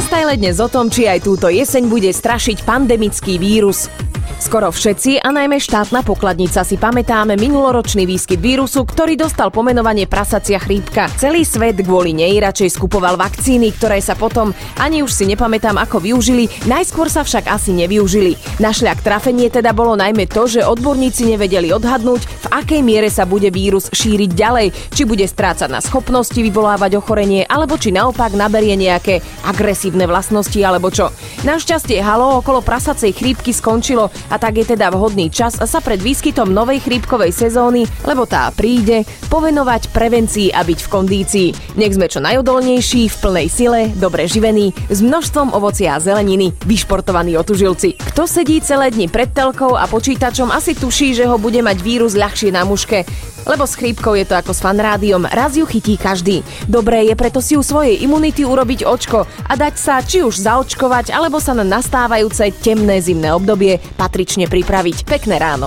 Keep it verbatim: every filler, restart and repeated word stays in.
Lifestyle dnes o tom, či aj túto jeseň bude strašiť pandemický vírus. Skoro všetci a najmä štátna pokladnica si pamätáme minuloročný výskyt vírusu, ktorý dostal pomenovanie prasacia chrípka. Celý svet kvôli nej radšej skupoval vakcíny, ktoré sa potom, ani už si nepamätám ako využili, najskôr sa však asi nevyužili. Na šľak trafenie teda bolo najmä to, že odborníci nevedeli odhadnúť, v akej miere sa bude vírus šíriť ďalej, či bude strácať na schopnosti vyvolávať ochorenie, alebo či naopak naberie nejaké agresívne vlastnosti, alebo čo. Našťastie halo okolo prasacej chrípky skončilo a tak je teda vhodný čas sa pred výskytom novej chrípkovej sezóny, lebo tá príde, povenovať prevencii a byť v kondícii. Nech sme čo najodolnejší, v plnej sile, dobre živení, s množstvom ovocia a zeleniny, vyšportovaní otužilci. Kto sedí celé dni pred telkou a počítačom, asi tuší, že ho bude mať vírus ľahšie na muške. Lebo s chrípkou je to ako s fanrádiom, raz ju chytí každý. Dobré je preto si u svojej imunity urobiť očko a dať sa či už zaočkovať, alebo sa na nastávajúce temné zimné obdobie patrične pripraviť. Pekné ráno.